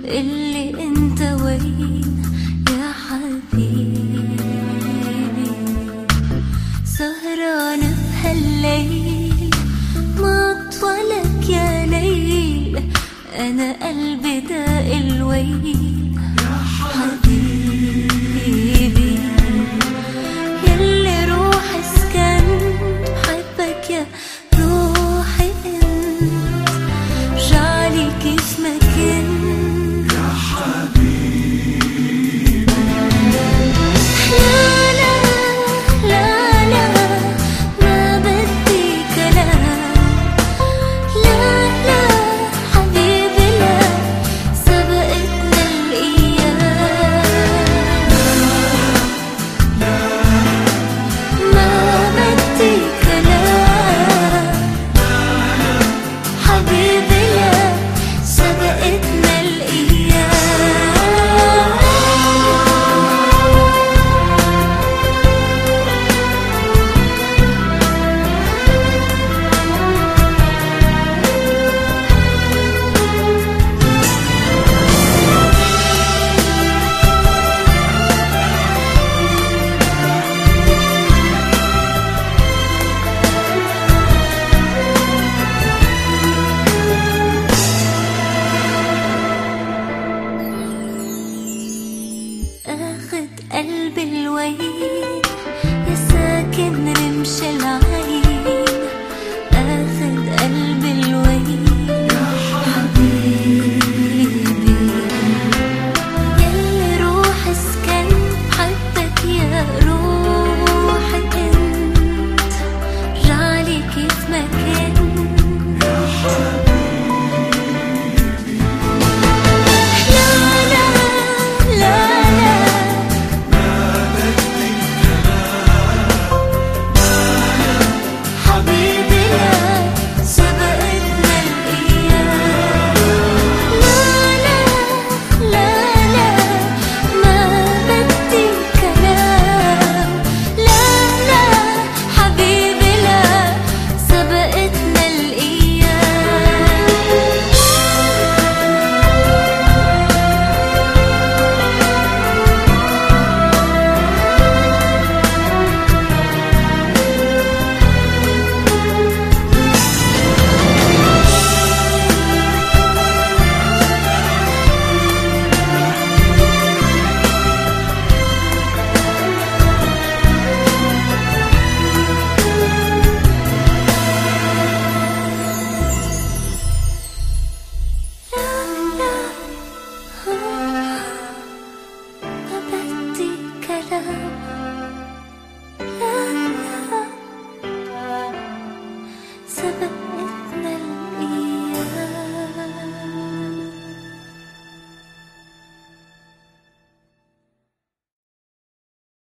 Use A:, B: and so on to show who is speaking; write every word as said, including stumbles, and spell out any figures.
A: اللي انت وين يا حبيبي؟ سهرانة بهالليل ما طولك يا ليل، انا قلبي داق الويل يا حبيبي. يلي روحي سكنت بحبك يا روحي انت، رجعلي كيف ما كنت
B: يا حبيبي.
A: لا لا لا لا ما بدي كلام، لا لا حبيبي لا سبقتنا الأيام. ما بدي كلام حبيبي لا سبقتنا الأيام. اخد قلبي الويل يا ساكن رمش العين،